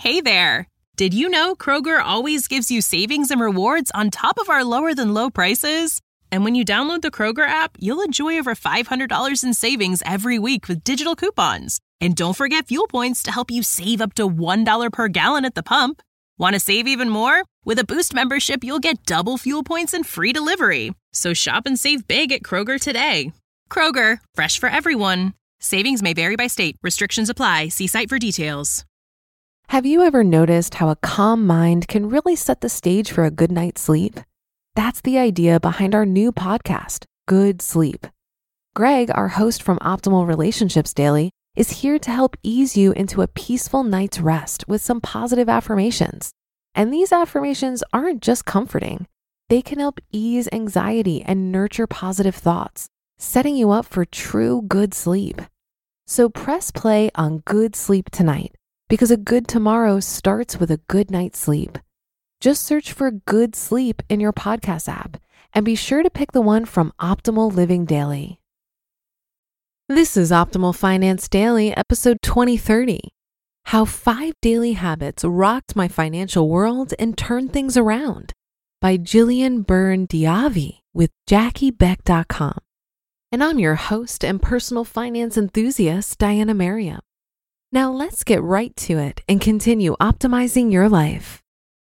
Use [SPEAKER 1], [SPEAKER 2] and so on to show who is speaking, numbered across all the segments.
[SPEAKER 1] Hey there! Did you know Kroger always gives you savings and rewards on top of our lower-than-low prices? And when you download the Kroger app, you'll enjoy over $500 in savings every week with digital coupons. And don't forget fuel points to help you save up to $1 per gallon at the pump. Want to save even more? With a Boost membership, you'll get double fuel points and free delivery. So shop and save big at Kroger today. Kroger, fresh for everyone. Savings may vary by state. Restrictions apply. See site for details.
[SPEAKER 2] Have you ever noticed how a calm mind can really set the stage for a good night's sleep? That's the idea behind our new podcast, Good Sleep. Greg, our host from Optimal Relationships Daily, is here to help ease you into a peaceful night's rest with some positive affirmations. And these affirmations aren't just comforting. They can help ease anxiety and nurture positive thoughts, setting you up for true good sleep. So press play on Good Sleep tonight, because a good tomorrow starts with a good night's sleep. Just search for Good Sleep in your podcast app and be sure to pick the one from Optimal Living Daily. This is Optimal Finance Daily, episode 2030. How 5 Daily Habits Rocked My Financial World and Turned Things Around by Jillian Byrne Diavi with JackieBeck.com. And I'm your host and personal finance enthusiast, Diana Merriam. Now let's get right to it and continue optimizing your life.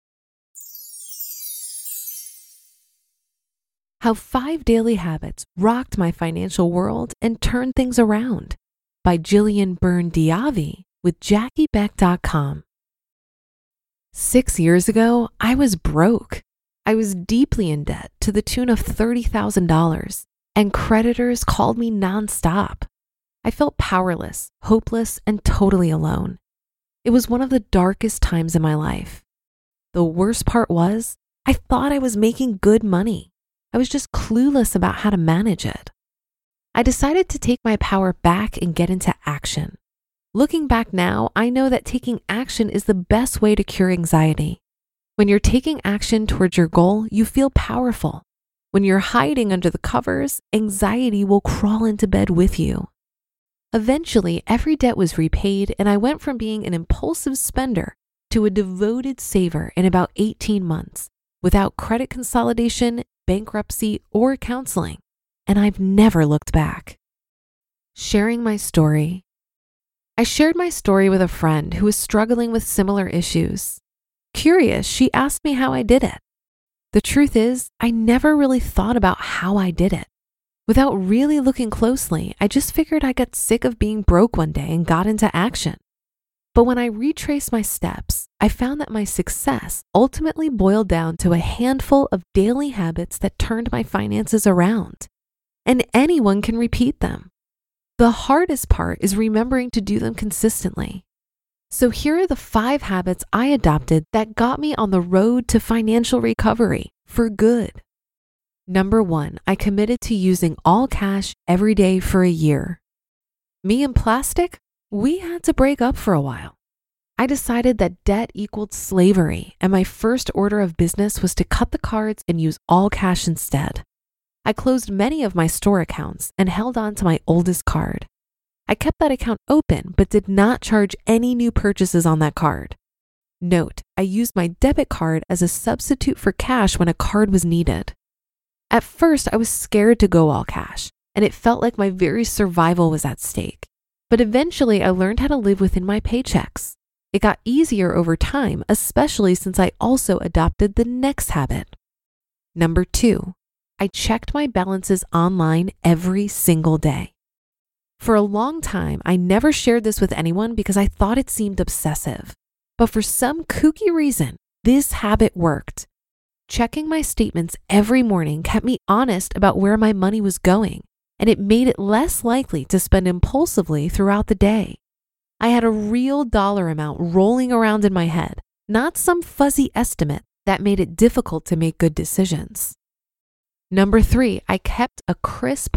[SPEAKER 2] How 5 Daily Habits Rocked My Financial World and Turned Things Around by Jillian Byrne Diavi with JackieBeck.com. 6 years ago, I was broke. I was deeply in debt to the tune of $30,000, and creditors called me nonstop. I felt powerless, hopeless, and totally alone. It was one of the darkest times in my life. The worst part was, I thought I was making good money. I was just clueless about how to manage it. I decided to take my power back and get into action. Looking back now, I know that taking action is the best way to cure anxiety. When you're taking action towards your goal, you feel powerful. When you're hiding under the covers, anxiety will crawl into bed with you. Eventually, every debt was repaid, and I went from being an impulsive spender to a devoted saver in about 18 months, without credit consolidation, bankruptcy, or counseling, and I've never looked back. Sharing my story. I shared my story with a friend who was struggling with similar issues. Curious, she asked me how I did it. The truth is, I never really thought about how I did it. Without really looking closely, I just figured I got sick of being broke one day and got into action. But when I retraced my steps, I found that my success ultimately boiled down to a handful of daily habits that turned my finances around. And anyone can repeat them. The hardest part is remembering to do them consistently. So here are the 5 habits I adopted that got me on the road to financial recovery for good. Number 1, I committed to using all cash every day for a year. Me and plastic, we had to break up for a while. I decided that debt equaled slavery, and my first order of business was to cut the cards and use all cash instead. I closed many of my store accounts and held on to my oldest card. I kept that account open but did not charge any new purchases on that card. Note, I used my debit card as a substitute for cash when a card was needed. At first, I was scared to go all cash, and it felt like my very survival was at stake. But eventually, I learned how to live within my paychecks. It got easier over time, especially since I also adopted the next habit. Number 2, I checked my balances online every single day. For a long time, I never shared this with anyone because I thought it seemed obsessive. But for some kooky reason, this habit worked. Checking my statements every morning kept me honest about where my money was going, and it made it less likely to spend impulsively throughout the day. I had a real dollar amount rolling around in my head, not some fuzzy estimate that made it difficult to make good decisions. Number 3, I kept a crisp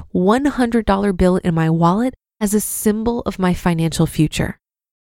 [SPEAKER 2] $100 bill in my wallet as a symbol of my financial future.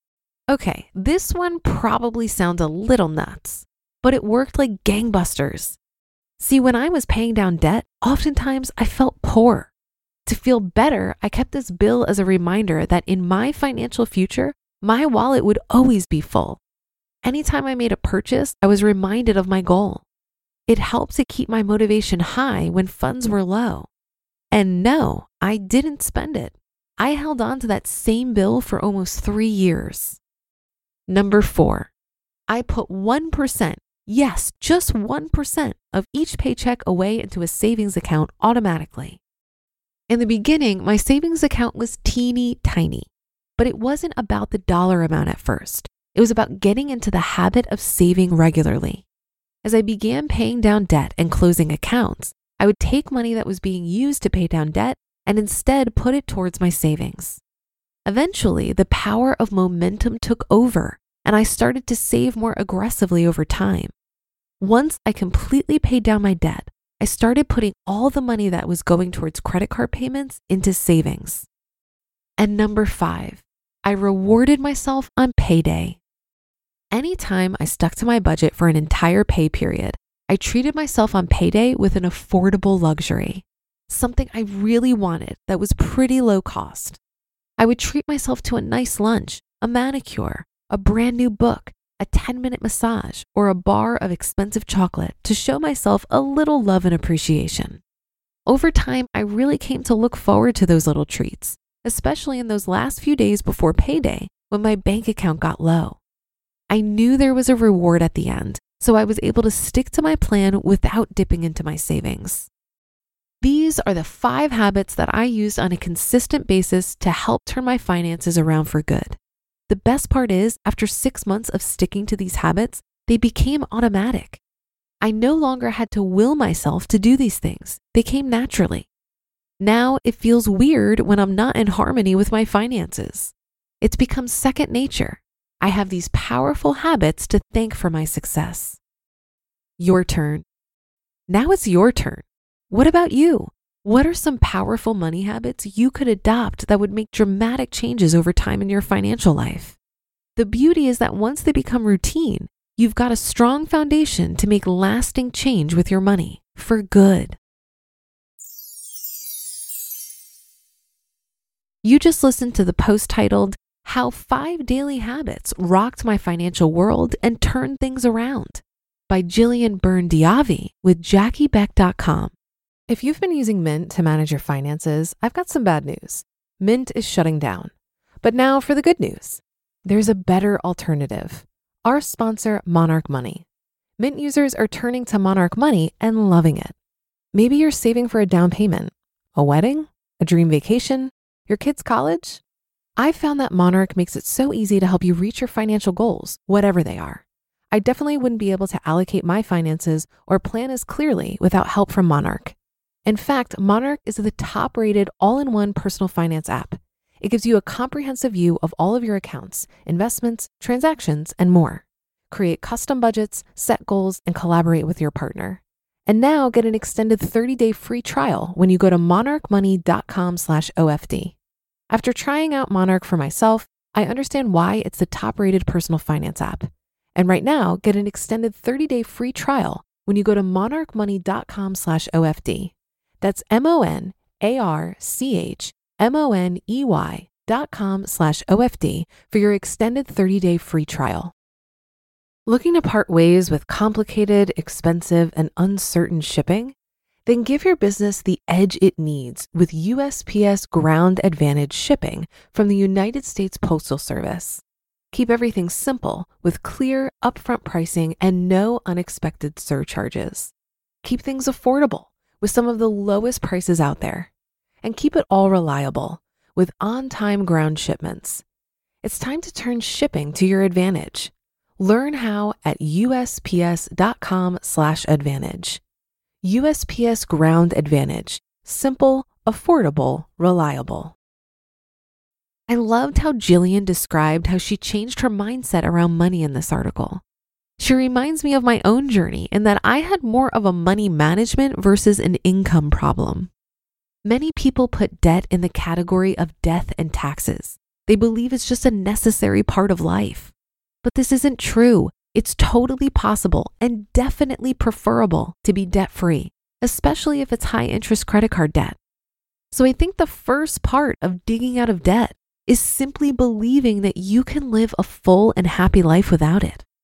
[SPEAKER 2] Okay, this one probably sounds a little nuts, but it worked like gangbusters. See, when I was paying down debt, oftentimes I felt poor. To feel better, I kept this bill as a reminder that in my financial future, my wallet would always be full. Anytime I made a purchase, I was reminded of my goal. It helped to keep my motivation high when funds were low. And no, I didn't spend it. I held on to that same bill for almost 3 years. Number 4, I put 1%, yes, just 1% of each paycheck away into a savings account automatically. In the beginning, my savings account was teeny tiny, but it wasn't about the dollar amount at first. It was about getting into the habit of saving regularly. As I began paying down debt and closing accounts, I would take money that was being used to pay down debt and instead put it towards my savings. Eventually, the power of momentum took over, and I started to save more aggressively over time. Once I completely paid down my debt, I started putting all the money that was going towards credit card payments into savings. And number 5, I rewarded myself on payday. Anytime I stuck to my budget for an entire pay period, I treated myself on payday with an affordable luxury, something I really wanted that was pretty low cost. I would treat myself to a nice lunch, a manicure, a brand new book, a 10-minute massage, or a bar of expensive chocolate to show myself a little love and appreciation. Over time, I really came to look forward to those little treats, especially in those last few days before payday when my bank account got low. I knew there was a reward at the end, so I was able to stick to my plan without dipping into my savings. These are the 5 habits that I used on a consistent basis to help turn my finances around for good. The best part is, after 6 months of sticking to these habits, they became automatic. I no longer had to will myself to do these things. They came naturally. Now it feels weird when I'm not in harmony with my finances. It's become second nature. I have these powerful habits to thank for my success. Your turn. Now it's your turn. What about you? What are some powerful money habits you could adopt that would make dramatic changes over time in your financial life? The beauty is that once they become routine, you've got a strong foundation to make lasting change with your money for good. You just listened to the post titled, How 5 Daily Habits Rocked My Financial World and Turned Things Around by Jillian Byrne-Diavi with JackieBeck.com. If you've been using Mint to manage your finances, I've got some bad news. Mint is shutting down. But now for the good news. There's a better alternative. Our sponsor, Monarch Money. Mint users are turning to Monarch Money and loving it. Maybe you're saving for a down payment, a wedding, a dream vacation, your kids' college. I've found that Monarch makes it so easy to help you reach your financial goals, whatever they are. I definitely wouldn't be able to allocate my finances or plan as clearly without help from Monarch. In fact, Monarch is the top-rated all-in-one personal finance app. It gives you a comprehensive view of all of your accounts, investments, transactions, and more. Create custom budgets, set goals, and collaborate with your partner. And now get an extended 30-day free trial when you go to monarchmoney.com/OFD. After trying out Monarch for myself, I understand why it's the top-rated personal finance app. And right now, get an extended 30-day free trial when you go to monarchmoney.com/OFD. That's monarchmoney.com/OFD for your extended 30-day free trial. Looking to part ways with complicated, expensive, and uncertain shipping? Then give your business the edge it needs with USPS Ground Advantage shipping from the United States Postal Service. Keep everything simple with clear, upfront pricing and no unexpected surcharges. Keep things affordable with some of the lowest prices out there. And keep it all reliable with on-time ground shipments. It's time to turn shipping to your advantage. Learn how at USPS.com/advantage. USPS Ground Advantage. Simple, affordable, reliable. I loved how Jillian described how she changed her mindset around money in this article. She reminds me of my own journey in that I had more of a money management versus an income problem. Many people put debt in the category of death and taxes. They believe it's just a necessary part of life. But this isn't true. It's totally possible and definitely preferable to be debt-free, especially if it's high-interest credit card debt. So I think the first part of digging out of debt is simply believing that you can live a full and happy life without it.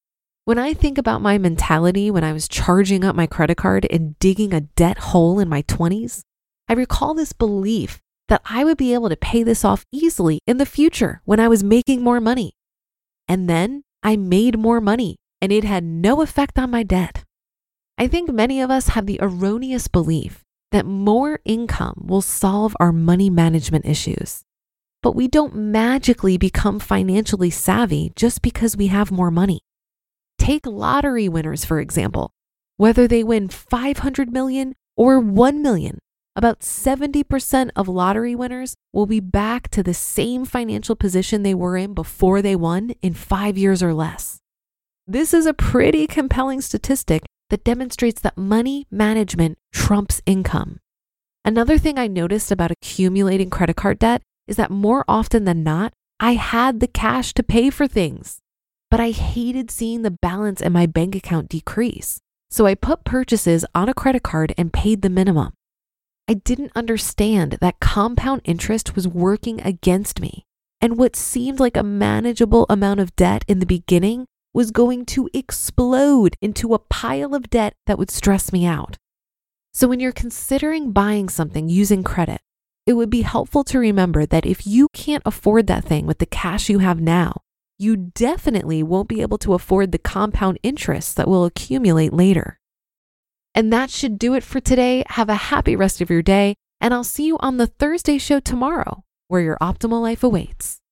[SPEAKER 2] When I think about my mentality when I was charging up my credit card and digging a debt hole in my 20s, I recall this belief that I would be able to pay this off easily in the future when I was making more money. And then I made more money and it had no effect on my debt. I think many of us have the erroneous belief that more income will solve our money management issues. But we don't magically become financially savvy just because we have more money. Take lottery winners, for example. Whether they win 500 million or 1 million, about 70% of lottery winners will be back to the same financial position they were in before they won in 5 years or less. This is a pretty compelling statistic that demonstrates that money management trumps income. Another thing I noticed about accumulating credit card debt is that more often than not, I had the cash to pay for things, but I hated seeing the balance in my bank account decrease. So I put purchases on a credit card and paid the minimum. I didn't understand that compound interest was working against me, and what seemed like a manageable amount of debt in the beginning was going to explode into a pile of debt that would stress me out. So when you're considering buying something using credit, it would be helpful to remember that if you can't afford that thing with the cash you have now, you definitely won't be able to afford the compound interest that will accumulate later. And that should do it for today. Have a happy rest of your day, and I'll see you on the Thursday show tomorrow, where your optimal life awaits.